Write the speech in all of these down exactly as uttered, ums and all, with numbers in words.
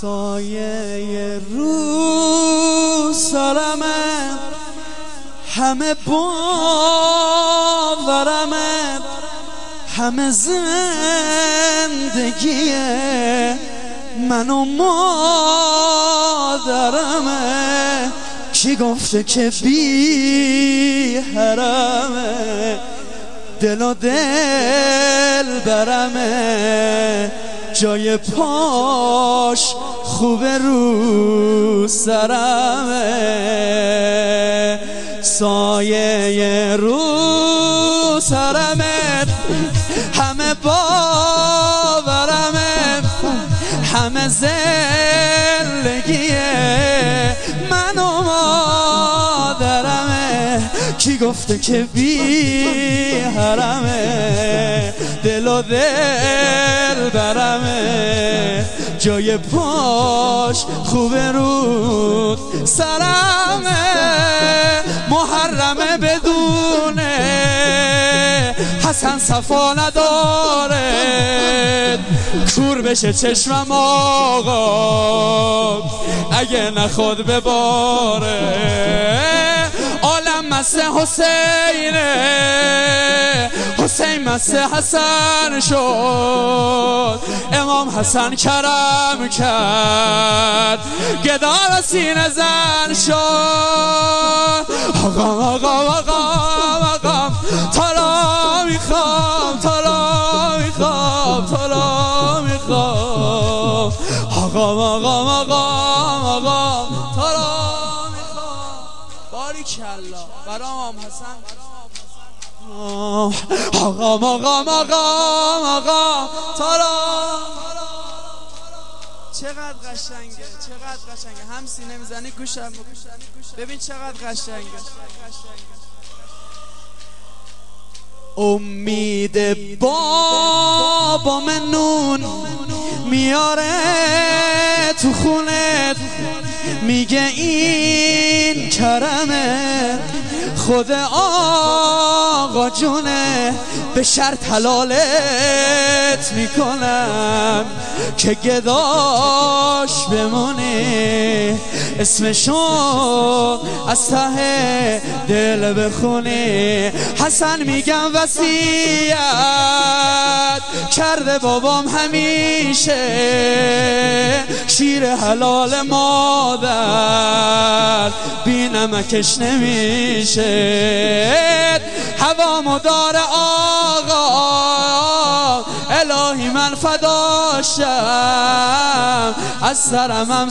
سایه رو سرمه، همه باورمه، همه زندگی من و مادرمه. کی گفته که بی حرمه، دل و دل برمه، جای پاش خوبه رو سرمه. سایه رو سرمه، همه باورمه، همه زندگی من و مادرمه. کی گفته که بی حرمه، دل و دل برمه، جای پاش خوبه رو سرمه. محرمه بدونه حسن صفا نداره، کور بشه چشمم آقا اگه نخود بباره. عالم مست حسینه، حسین مست حسن شد، امام حسن کرم کرد، گدار سینه زن شد. آقا آقا آقا آقا تالا میخوام، تالا میخوام، تالا میخوام. آقا آقا آقا آقا تالا میخوام. باریکالله برای امام حسن. آقا آقا آقا آقا تالا. چقدر قشنگه، چقدر قشنگه. هم سینه میزنی گوشم ببین چقدر قشنگه. امید بابا منون میاره تو خونه، میگه این کرمه خود آقا جونه، به شرط حلالت میکنم که گداش بمونی، اسمشو از ته دل بخونی. حسن میگم وصیت کرده بابام همیشه، شیر حلال مادر بی نمکش نمیشه. هوامو داره آقا الهی من فداشم، از سرمم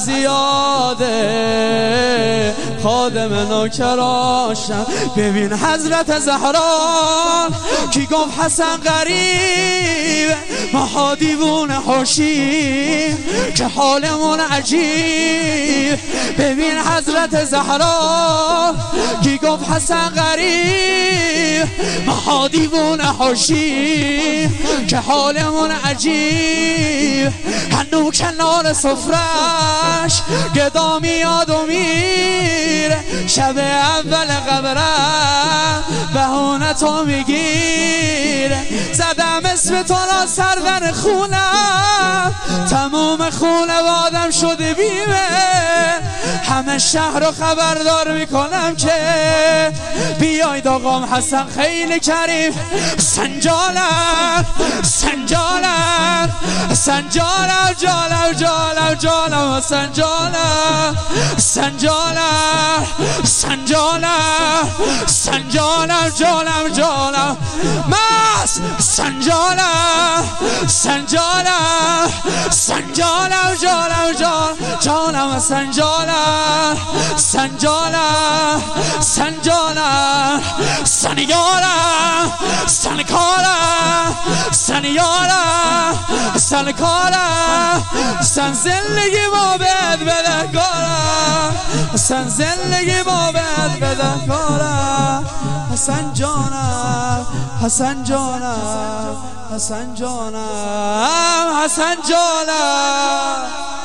زیاده خادم نوکراشم. ببین حضرت زهرا کی گفت حسن غریب، ما دیوونه هاشیم که حالمون عجیب. ببین حضرت زهرا کی گفت حسن غریب، ما دیوونه هاشیم که حالمون عجیب. هنو کنار سفرش گدا میاد و میره، شب اول قبرم بهونه تو میگیره. زدم اسم تو را سردن خونم، تموم خونوادم شده بیمه، همه شهر رو خبردار میکنم که بیاید آقام حسن خیلی کریم. سنجالم سنجالم سنجالم جالم جالم جالم سنجالم سنجالم سنجالم سنجالم جالم جالم ماس سنجالم سنجالم سنجالم جالم جالم جالم سنجالم سنجالم سنجالم سنیارم سنکارم سنیارم سنکارم سن زندگی ما بد بدهکارم، سن زندگی ما بد بدهکارم. حسن جانم حسن جانم حسن جانم حسن جانم.